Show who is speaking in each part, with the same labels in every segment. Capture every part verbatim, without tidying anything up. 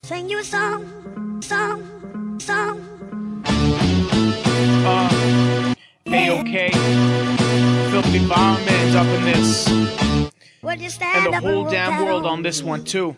Speaker 1: Sing you a song, song, song.
Speaker 2: Uh, A-OK, Filthy Environment up in this,
Speaker 1: Would you stand
Speaker 2: and the
Speaker 1: up
Speaker 2: whole
Speaker 1: and
Speaker 2: damn
Speaker 1: walk
Speaker 2: world
Speaker 1: out?
Speaker 2: on this one too.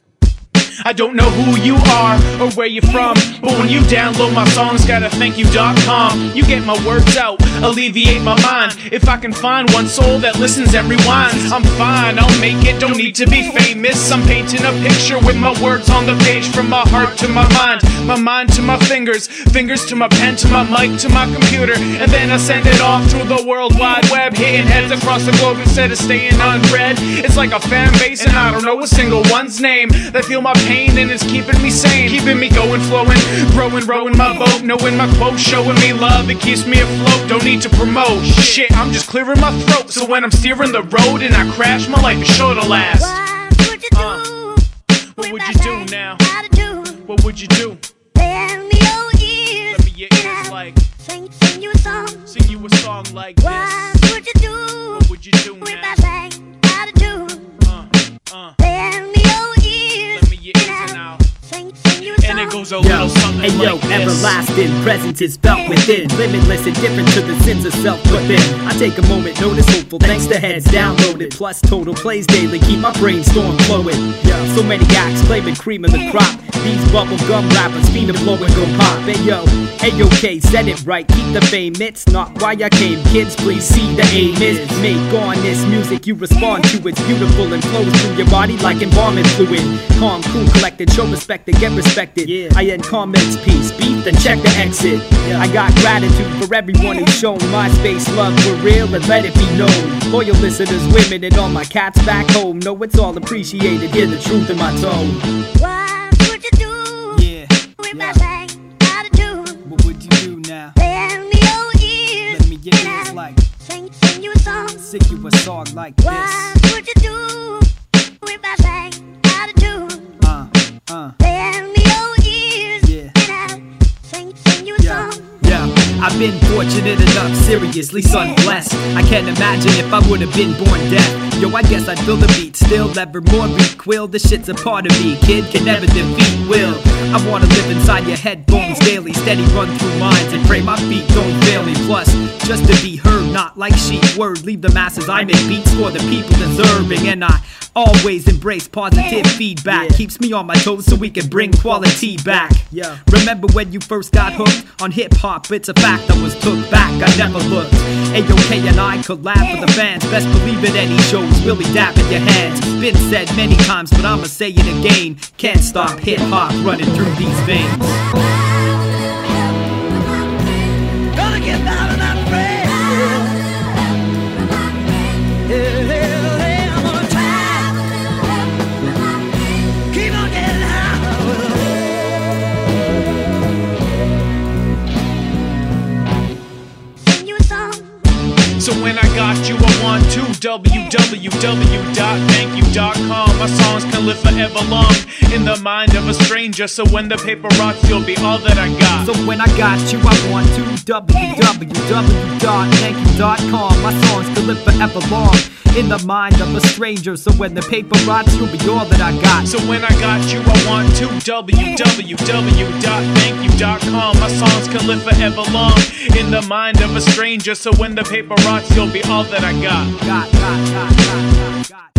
Speaker 2: I don't know who you are or where you're from, but when you download my songs, gotta thank you dot com. You get my words out, alleviate my mind. If I can find one soul that listens and rewinds, I'm fine, I'll make it, don't need to be famous. I'm painting a picture with my words on the page, from my heart to my mind, my mind to my fingers, fingers to my pen, to my mic, to my computer, and then I send it off through the world wide web, hitting heads across the globe instead of staying unread. It's like a fan base and I don't know a single one's name. They feel my pain and it's keeping me sane, keeping me going, flowing, growing, rowing my boat, knowing my quotes, showing me love, it keeps me afloat. Don't need to promote shit, I'm just clearing my throat, so when I'm steering the road and I crash, my life is sure to last.
Speaker 1: What would you do?
Speaker 2: Uh, what would you do now?
Speaker 1: How to do?
Speaker 2: What would you do?
Speaker 1: Lend me your ears.
Speaker 2: Let me your ears like,
Speaker 1: Sing, sing you a song.
Speaker 2: sing you a song like
Speaker 1: What
Speaker 2: this.
Speaker 1: would you do?
Speaker 2: What would you do
Speaker 1: If
Speaker 2: now?
Speaker 1: I sang how to do?
Speaker 2: Uh, uh,
Speaker 1: Lend me your ears.
Speaker 2: let me your ears and now.
Speaker 1: Sing, sing you a song.
Speaker 2: And it goes a
Speaker 3: Yo,
Speaker 2: little something
Speaker 3: hey yo,
Speaker 2: like this.
Speaker 3: everlasting presence is felt within, limitless and different to the sins of self within. I take a moment, notice hopeful, thanks to heads downloaded, plus total plays daily, keep my brainstorm flowing. So many acts claiming cream of the crop, these bubblegum rappers fiend to blow and go pop. Hey yo, A-OK, said it right, keep the fame, it's not why I came. Kids, please see the aim is make on this music you respond to. It's beautiful and flows through your body like embalming fluid. Calm, cool, collected, show respect and get respected. Yeah. I end comments, peace, beef, then check the exit. Yeah. I got gratitude for everyone who's shown my space love for real and let it be known. Loyal listeners, women, and all my cats back home know it's all appreciated. Hear the truth in my tone.
Speaker 1: What would you do?
Speaker 3: Yeah.
Speaker 1: If I sang how to do?
Speaker 3: What would you do now?
Speaker 1: Lend me your ears.
Speaker 3: Let me get this like,
Speaker 1: Sing, sing you a song.
Speaker 3: sing you a song like this.
Speaker 1: What would you do? If I sang how to do?
Speaker 3: Uh, uh.
Speaker 1: Lend me your ears.
Speaker 3: Yeah.
Speaker 1: Sing, sing you a
Speaker 3: Yeah,
Speaker 1: song.
Speaker 3: yeah, I've been fortunate enough, seriously son blessed. I can't imagine if I would've been born deaf. Yo, I guess I'd feel the beat, still evermore recoil. This shit's a part of me, kid can never defeat will. I wanna live inside your headphones daily, steady run through minds and pray my feet don't fail me. Plus, just to be heard, not like sheep word. Leave the masses, I make beats for the people deserving. And I always embrace positive feedback, keeps me on my toes so we can bring quality back. Yeah. Remember when you first got hooked on hip-hop? It's a fact I was took back, I never looked. A-OK and I collab for the fans, best believe it, any shows will be dapping your hands. Been said many times, but I'ma say it again, can't stop hip-hop running through these veins. Gonna get down and I'm free. Yeah, yeah, yeah, I'm gonna try. Keep on getting high.
Speaker 1: Sing you a song.
Speaker 2: So when I got you, I want to w w w dot thank you dot com. My songs can live forever long in the mind of a stranger. So when the paper rots, you'll be all that I got.
Speaker 3: So when I got you, I want to w w w dot thank you dot com. My songs can live forever long in the mind of a stranger. So when the paper rots, you'll be all that I got.
Speaker 2: So when I got you, I want to w w w dot thank you dot com. My songs can live forever long in the mind of a stranger. So when the paper rots, you'll be all that I got.
Speaker 3: Got, got, got, got, got, got.